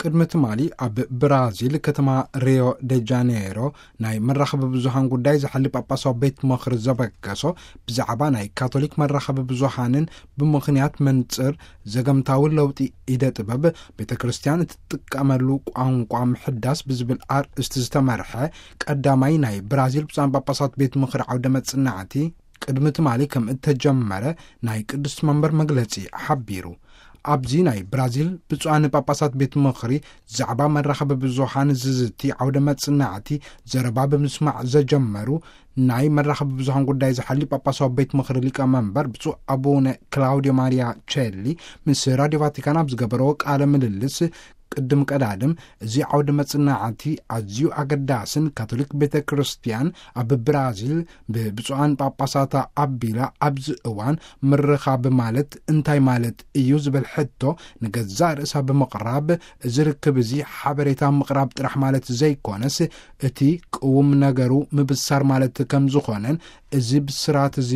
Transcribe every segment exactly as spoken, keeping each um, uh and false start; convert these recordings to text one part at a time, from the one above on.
ቅድሚ ትማሊ ኣብ ብራዚል ከተማ ሪዮ ደ ጃኔሮ ናይ መራኸቢ ብዙሃን ጉዳይ ዝሓሊ ጳጳስ ቤት ምኽሪ ዘበገሶ ብዛዕባ ናይ ካቶሊክ መራኸቢ ብዙሃንን ብምኽንያት መንጽር ዘገምታዊ ለውጢ ኢደ ጥበብ ቤተ ክርስቲያን እትጥቀመሉ ቋንቋ ምሕዳስ ብዝብል ኣርእስቲ ዝተመርሐ ቀዳማይ ናይ ብራዚል ብፁዓን ጳጳሳት ቤት ምኽሪ ዓውደ መጽናዕቲ ቅድሚ ትማሊ ከም እተጀመረ ናይ ቅዱስ መንበር መግለጺ ሓቢሩ። ኣብዚ ናይ ብራዚል ብፁዓን ጳጳሳት ቤት ምኽሪ ዛዕባ መራኸቢ ብዙሃን ዝዝቲ ዓውደ መጽናዕቲ ዘረባ ብምስማዕ ዘጀመሩ ናይ መራኸቢ ብዙሃን ጉዳይ ዝሓሊ ጳጳሳት ቤት ምኽሪ ሊቀመንበር ብፁዕ አቡነ ክላውዲዮ ማሪያ ቼሊ ምስ ራድዮ ቫቲካን ኣብ ዝገበሮ ቃለ ምልልስ ቅድም ቀዳድም እዚ ዓውደ መጽናዕቲ ኣዝዩ ኣገዳስን ካቶሊክ ቤተ ክርስቲያን ኣብ ብራዚል ብብፁዓን ጳጳሳት ኣቢላ ኣብዚ እዋን ምርኻብ ማለት እንታይ ማለት እዩ ዝብል ሕቶ ንገዛእ ርእሳ ብምቕራብ እዚ ርክብ እዚ ሓበሬታ ምቕራብ ጥራሕ ማለት ዘይኮነስ እቲ ቅውም ነገሩ ምብሳር ማለት ከም ዝኾነን እዚ ብስራት እዚ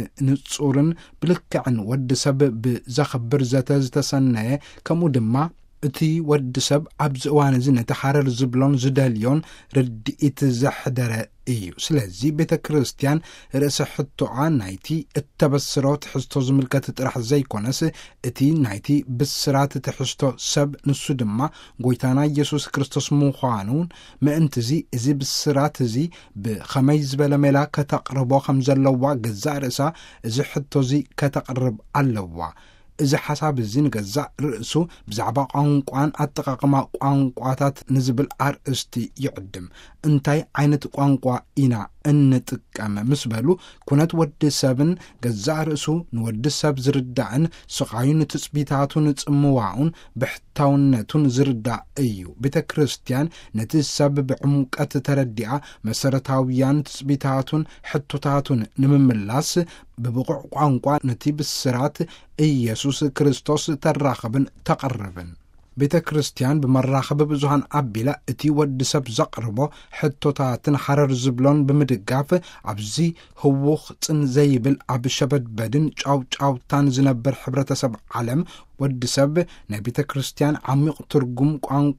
ብንጹርን ብልክዕን ወዲ ሰብ ብዘኽብር ዘተ ዝተሰነየ ከምኡ ድማ እቲ ወዲ ሰብ ኣብዚ እዋን እዚ ነቲ ሓረር ዝብሎን ዝደልዮን ርድኢት ዘሕደረ እዩ። ስለዚ ቤተ ክርስቲያን ርእሲ ሕቶኣ ናይቲ እተበስሮ ትሕዝቶ ዝምልከት ጥራሕ ዘይኮነስ እቲ ናይቲ ብስራት ትሕዝቶ ሰብ ንሱ ድማ ጎይታና ኢየሱስ ክርስቶስ ምዃኑን ምእንቲ እዚ እዚ ብስራት እዚ ብኸመይ ዝበለ ሜላ ከተቕርቦ ከም ዘለዋ ገዛእ ርእሳ እዚ ሕቶ እዚ ከተቕርብ ኣለዋ። እዚ ሓሳብ እዚ ንገዛእ ርእሱ ብዛዕባ ቋንቋን ኣጠቃቅማ ቋንቋታት ንዝብል ኣርእስቲ ይዕድም። እንታይ ዓይነት ቋንቋ ኢና እንጥቀም ምስ በሉ ኩነት ወዲ ሰብን ገዛእ ርእሱ ንወዲ ሰብ ዝርዳእን ስቃዩን ትጽቢታቱን ጽምዋኡን ብሕታውነቱን ዝርዳእ እዩ። ቤተ ክርስቲያን ነቲ ሰብ ብዕምቀት ተረዲኣ መሰረታውያን ትጽቢታቱን ሕቶታቱን ንምምላስ ብብቑዕ ቋንቋ ነቲ ብስራት ኢየሱስ ክርስቶስ ተራኸብን ተቐርብን። ቤተ ክርስቲያን ብመራኸቢ ብዙሃን ኣቢላ እቲ ወዲ ሰብ ዘቕርቦ ሕቶታትን ሓረር ዝብሎን ብምድጋፍ ኣብዚ ህውኽ ጽን ዘይብል ኣብ ሸበድበድን ጫውጫውታን ዝነብር ሕብረተሰብ ዓለም ወዲ ሰብ ናይ ቤተ ክርስቲያን ዓሚቕ ትርጉም ቋንቋ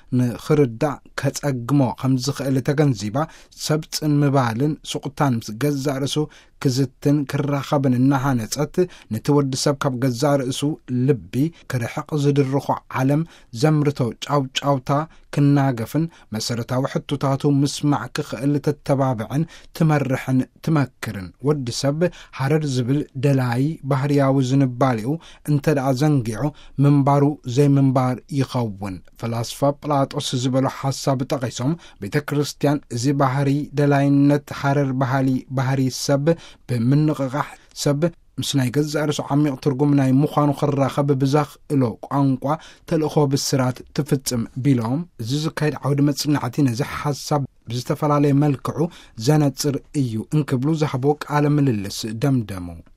ንኽርዳእ ከጸግሞ ከም ዝኽእል ተገንዚባ ሰብ ጽን ምባልን ስቁታን ምስ ገዛእ ርእሱ ክዝትን ክራኸብን እናሃነጸት ነቲ ወዲ ሰብ ካብ ገዛእ ርእሱ ልቢ ክርሕቕ ዝድርኾ ዓለም ዘምርቶ ጫውጫውታ ክናገፍን መሰረታዊ ሕቶታቱ ምስማዕ ክኽእል ተተባብዕን ትመርሕን ትመክርን ወዲ ሰብ ሓረር ዝብል ደላይ ባህርያዊ ዝንባልኡ እንተደኣ ዘንጊዑ ምንባሩ ዘይምንባር ይኸውን። ፈላስፋ ጵላጦስ ዝበሎ ሓሳብ ጠቒሶም ቤተ ክርስቲያን እዚ ባህሪ ደላይነት ሓረር ባህሊ ባህሪ ሰብ ብምንቕቓሕ ሰብ ምስ ናይ ገዛእ ርእሱ ዓሚቕ ትርጉም ናይ ምዃኑ ክራኸብ ብዘኽእሎ ቋንቋ ተልእኾ ብስራት ትፍጽም ቢሎም እዚ ዝካየድ ዓውዲ መጽናዕቲ ነዚ ሓሳብ ብዝተፈላለየ መልክዑ ዘነጽር እዩ እንክብሉ ዝሃቦ ቃለ ምልልስ ደምደሙ።